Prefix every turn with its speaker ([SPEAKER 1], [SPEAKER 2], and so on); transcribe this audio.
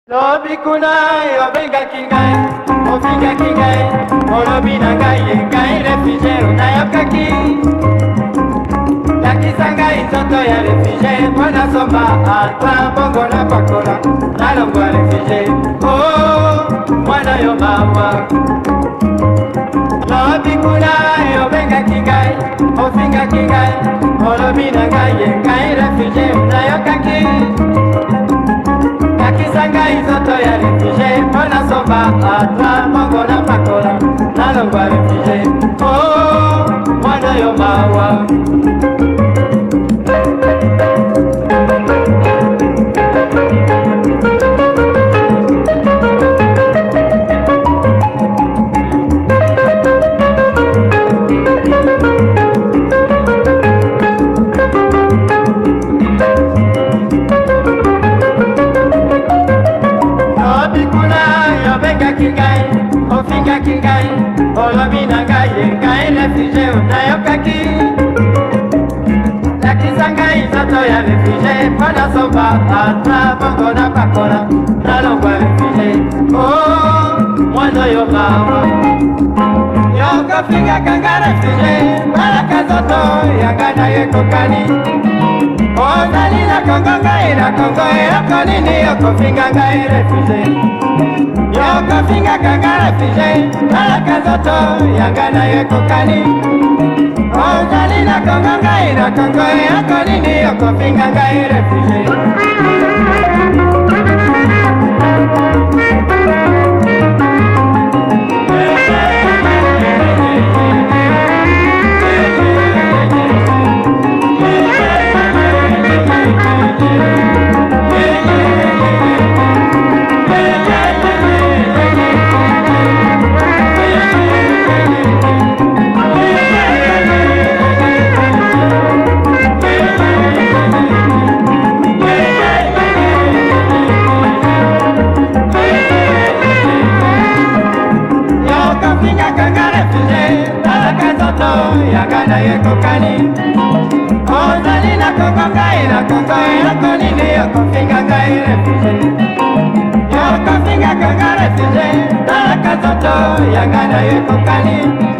[SPEAKER 1] Lobi kunai obenga kingai, ofinga kingai, olobi nangai yengai refugee unayokaki. Yakisanga inzoto ya refugee, mwana somba ata bongo na pakola, nalongwa refugee, oh, mwana yo mama. Lobi kunai obenga kingai, ofinga kingai, olobi nangai yengai refugee unayokaki. Yakisanga inzoto ya refugee, mwana somba ata bongo na pakola, nalongwa refugee, oh, mwana yo mawa. Ofinga kingai, olobi nangai yengai refugee unayokaki. Yakisanga inzoto ya refugee, mwana somba ata bongo na pakola, nalongwa refugee, oh, mwana yo mama. Yoko finga kanga refugee, baraka zoto yangana yekokani. Ozali na Kongo ngai na Kongo yoko nini yoko finga ngai refugee. Yoko finga kanga refugee, baraka zoto yangana yekokani. Ozali na Kongo ngai na Kongo yoko nini yoko finga ngai refugee. Yagana yekokani, ozali na Kongo ngai na Kongo yoko nini yoko finga ngai refugee. Yoko finga kanga refugee, baraka zoto yagana yekokani.